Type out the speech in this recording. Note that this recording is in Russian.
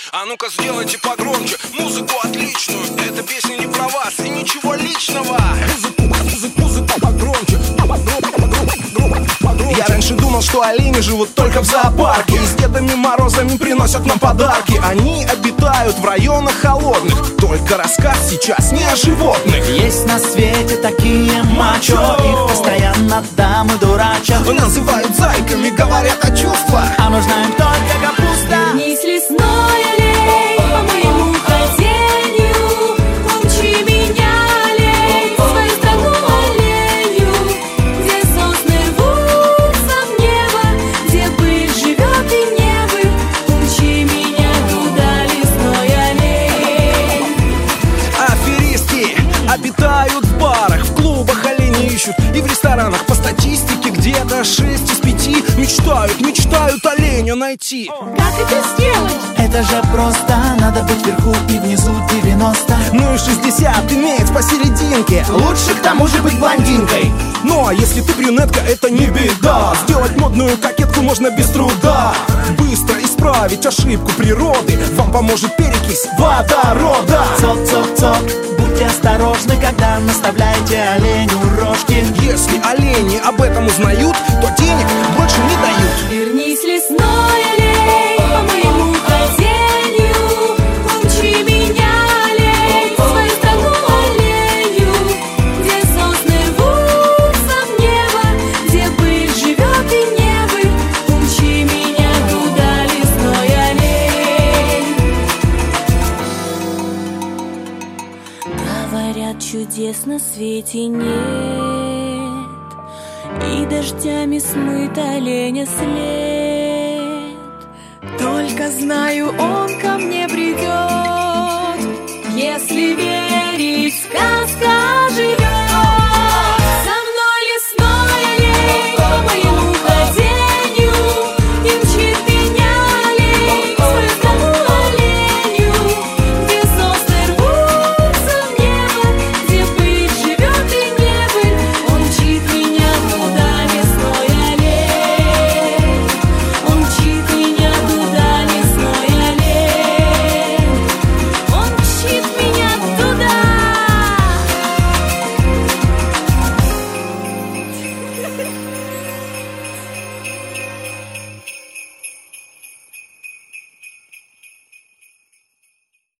А ну-ка сделайте погромче музыку отличную. Эта песня не про вас и ничего личного. Музыку погромче. Я раньше думал, что олени живут только в зоопарке и с Дедами Морозами приносят нам подарки. Они обитают в районах холодных. Только рассказ сейчас не о животных. Есть на свете такие мачо, их постоянно дамы дурачат. Называют зайками, говорят о чувствах, а нужна им только капуста. Вернись, лесной олень, по моему хотению, умчи меня, олень, в свою страну оленью, где сосны рвутся в небо, где пыль живет и небо. Умчи меня туда, лесной олень. Аферистки обитают в барах, в клубах олени ищут и в ресторанах. По статистике где-то 6 из 5 мечтают оленя найти. Как это сделать? Это же просто, надо быть вверху и внизу 90. Ну и 60 иметь посерединке. Лучше к тому же быть блондинкой. Ну а если ты брюнетка, это не беда. Сделать модную кокетку можно без труда. Быстро исправить ошибку природы вам поможет перекись водорода. Цок-цок-цок, будьте осторожны, когда наставляете оленю рожки. Если олени об этом узнают, то денег больше не дают. Вернись, лесной олень, по моему хотению, умчи меня, олень, в свою страну оленью, где сосны рвутся в небо, где пыль живет и небо. Умчи меня туда, лесной олень. Говорят, чудес на свете нет, и дождями смыт оленя след. Только знаю, он